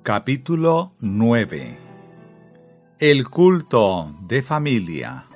Capítulo 9. El culto de familia.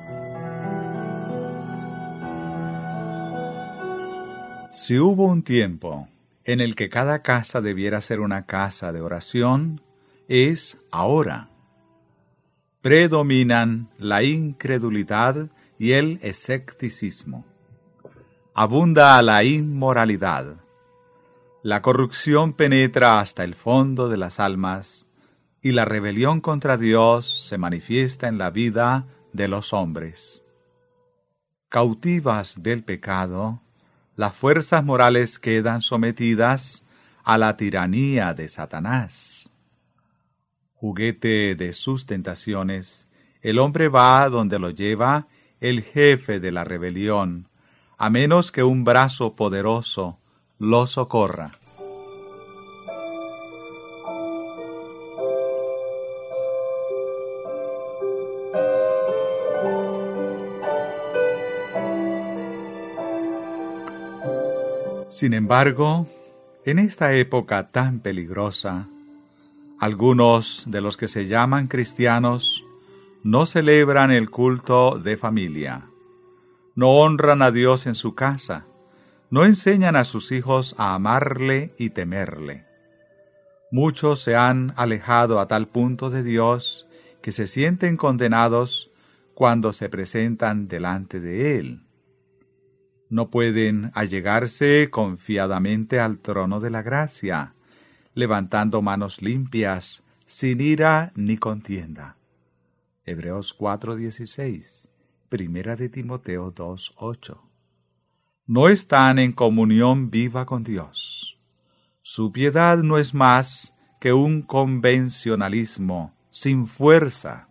Si hubo un tiempo en el que cada casa debiera ser una casa de oración, es ahora. Predominan la incredulidad y el escepticismo. Abunda la inmoralidad. La corrupción penetra hasta el fondo de las almas y la rebelión contra Dios se manifiesta en la vida de los hombres. Cautivas del pecado, las fuerzas morales quedan sometidas a la tiranía de Satanás. Juguete de sus tentaciones, el hombre va donde lo lleva el jefe de la rebelión, a menos que un brazo poderoso lo socorra. Sin embargo, en esta época tan peligrosa, algunos de los que se llaman cristianos no celebran el culto de familia, no honran a Dios en su casa, no enseñan a sus hijos a amarle y temerle. Muchos se han alejado a tal punto de Dios que se sienten condenados cuando se presentan delante de Él. No pueden allegarse confiadamente al trono de la gracia, levantando manos limpias, sin ira ni contienda. Hebreos 4:16, Primera de Timoteo 2:8. No están en comunión viva con Dios. Su piedad no es más que un convencionalismo sin fuerza.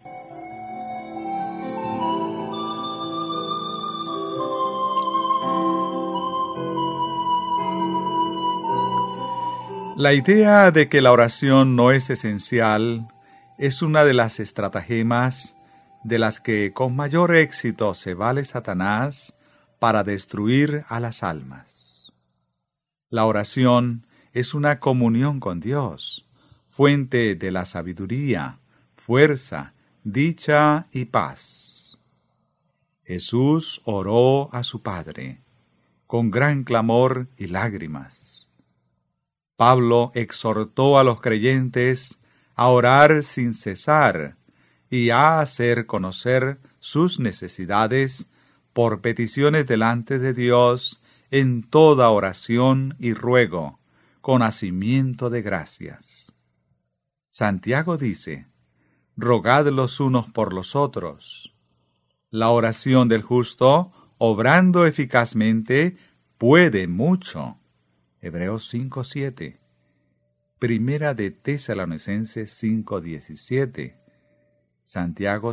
La idea de que la oración no es esencial es una de las estratagemas de las que con mayor éxito se vale Satanás para destruir a las almas. La oración es una comunión con Dios, fuente de la sabiduría, fuerza, dicha y paz. Jesús oró a su Padre, con gran clamor y lágrimas. Pablo exhortó a los creyentes a orar sin cesar y a hacer conocer sus necesidades por peticiones delante de Dios en toda oración y ruego, con hacimiento de gracias. Santiago dice: rogad los unos por los otros. La oración del justo, obrando eficazmente, puede mucho. Hebreos 5:7. Primera de Tesalonicenses 5:17. Santiago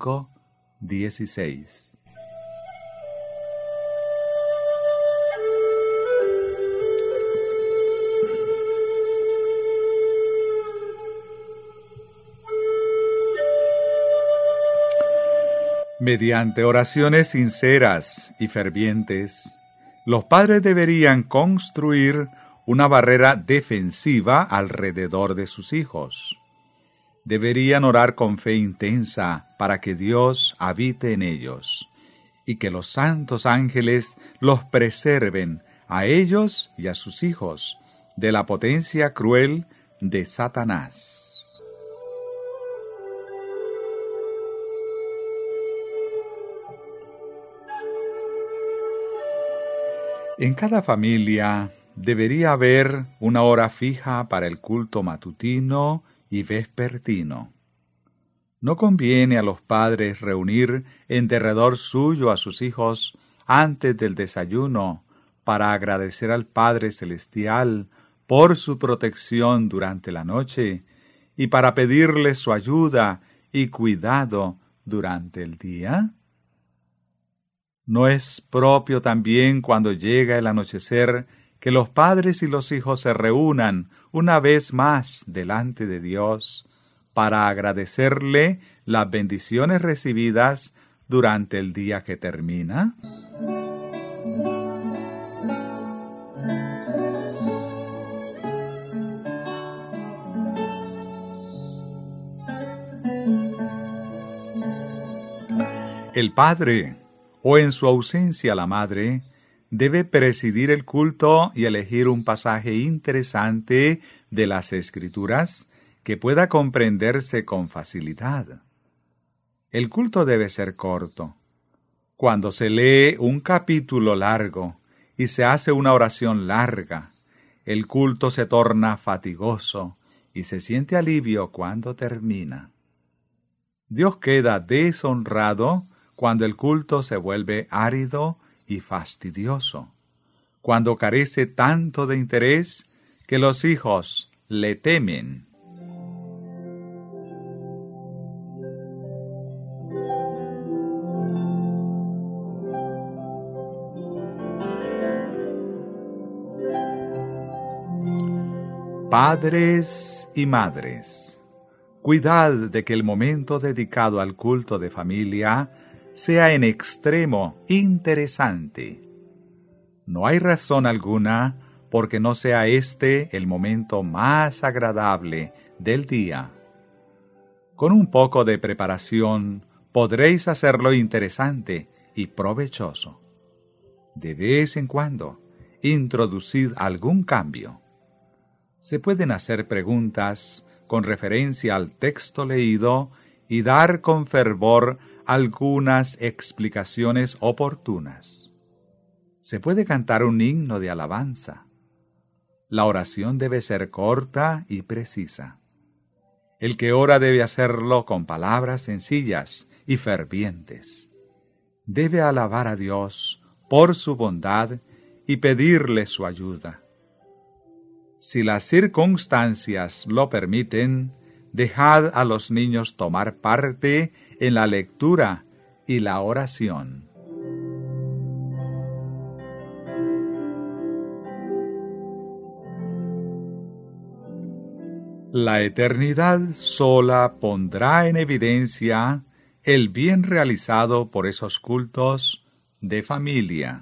5:16. Mediante oraciones sinceras y fervientes, los padres deberían construir una barrera defensiva alrededor de sus hijos. Deberían orar con fe intensa para que Dios habite en ellos y que los santos ángeles los preserven a ellos y a sus hijos de la potencia cruel de Satanás. En cada familia debería haber una hora fija para el culto matutino y vespertino. No conviene a los padres reunir en derredor suyo a sus hijos antes del desayuno para agradecer al Padre Celestial por su protección durante la noche y para pedirle su ayuda y cuidado durante el día. ¿No es propio también cuando llega el anochecer que los padres y los hijos se reúnan una vez más delante de Dios para agradecerle las bendiciones recibidas durante el día que termina? El padre, o en su ausencia la madre, debe presidir el culto y elegir un pasaje interesante de las Escrituras que pueda comprenderse con facilidad. El culto debe ser corto. Cuando se lee un capítulo largo y se hace una oración larga, el culto se torna fatigoso y se siente alivio cuando termina. Dios queda deshonrado cuando el culto se vuelve árido y fastidioso, cuando carece tanto de interés que los hijos le temen. Padres y madres, cuidad de que el momento dedicado al culto de familia sea en extremo interesante. No hay razón alguna porque no sea este el momento más agradable del día. Con un poco de preparación podréis hacerlo interesante y provechoso. De vez en cuando, introducid algún cambio. Se pueden hacer preguntas con referencia al texto leído y dar con fervor algunas explicaciones oportunas. Se puede cantar un himno de alabanza. La oración debe ser corta y precisa. El que ora debe hacerlo con palabras sencillas y fervientes. Debe alabar a Dios por su bondad y pedirle su ayuda. Si las circunstancias lo permiten, dejad a los niños tomar parte en la lectura y la oración. La eternidad sola pondrá en evidencia el bien realizado por esos cultos de familia.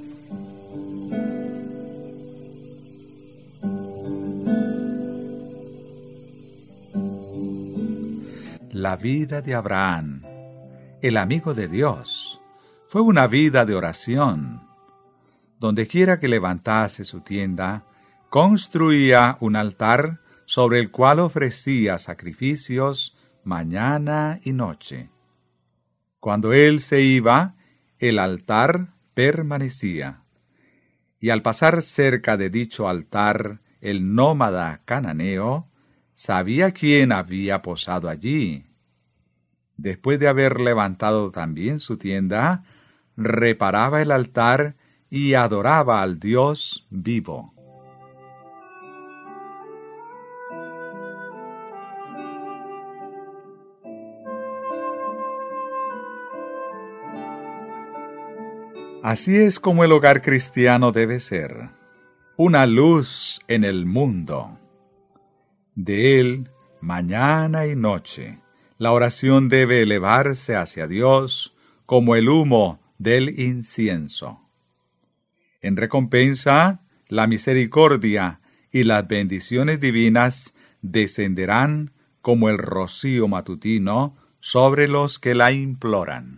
La vida de Abraham, el amigo de Dios, fue una vida de oración. Dondequiera que levantase su tienda, construía un altar sobre el cual ofrecía sacrificios mañana y noche. Cuando él se iba, el altar permanecía. Y al pasar cerca de dicho altar, el nómada cananeo sabía quién había posado allí. Después de haber levantado también su tienda, reparaba el altar y adoraba al Dios vivo. Así es como el hogar cristiano debe ser, una luz en el mundo. De él, mañana y noche, la oración debe elevarse hacia Dios como el humo del incienso. En recompensa, la misericordia y las bendiciones divinas descenderán como el rocío matutino sobre los que la imploran.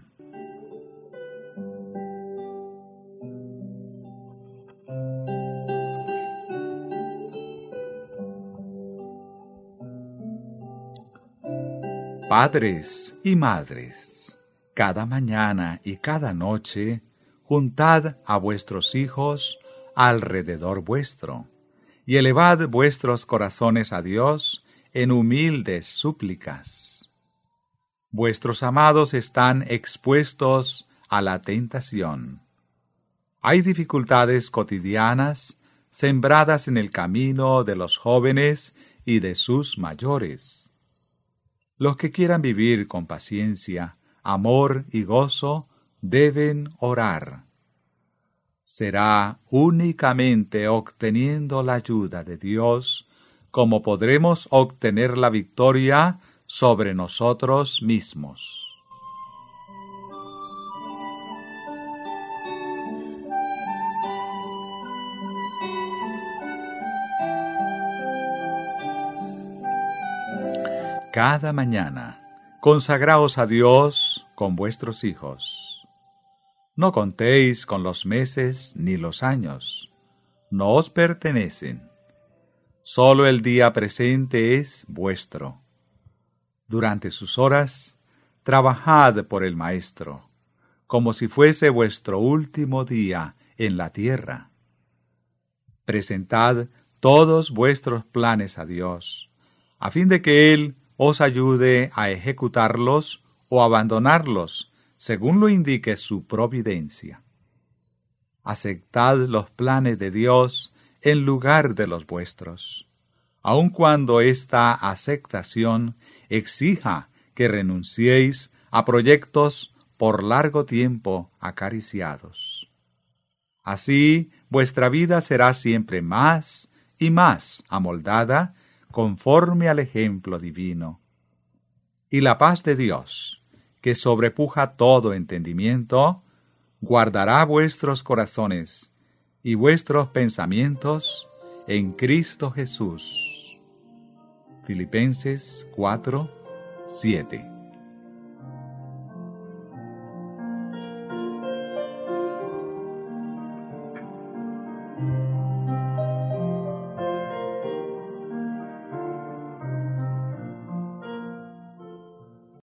Padres y madres, cada mañana y cada noche, juntad a vuestros hijos alrededor vuestro, y elevad vuestros corazones a Dios en humildes súplicas. Vuestros amados están expuestos a la tentación. Hay dificultades cotidianas sembradas en el camino de los jóvenes y de sus mayores. Los que quieran vivir con paciencia, amor y gozo deben orar. Será únicamente obteniendo la ayuda de Dios como podremos obtener la victoria sobre nosotros mismos. Cada mañana, consagraos a Dios con vuestros hijos. No contéis con los meses ni los años, no os pertenecen. Solo el día presente es vuestro. Durante sus horas, trabajad por el Maestro, como si fuese vuestro último día en la tierra. Presentad todos vuestros planes a Dios, a fin de que Él os ayude a ejecutarlos o abandonarlos, según lo indique su providencia. Aceptad los planes de Dios en lugar de los vuestros, aun cuando esta aceptación exija que renunciéis a proyectos por largo tiempo acariciados. Así, vuestra vida será siempre más y más amoldada conforme al ejemplo divino. Y la paz de Dios, que sobrepuja todo entendimiento, guardará vuestros corazones y vuestros pensamientos en Cristo Jesús. Filipenses 4:7.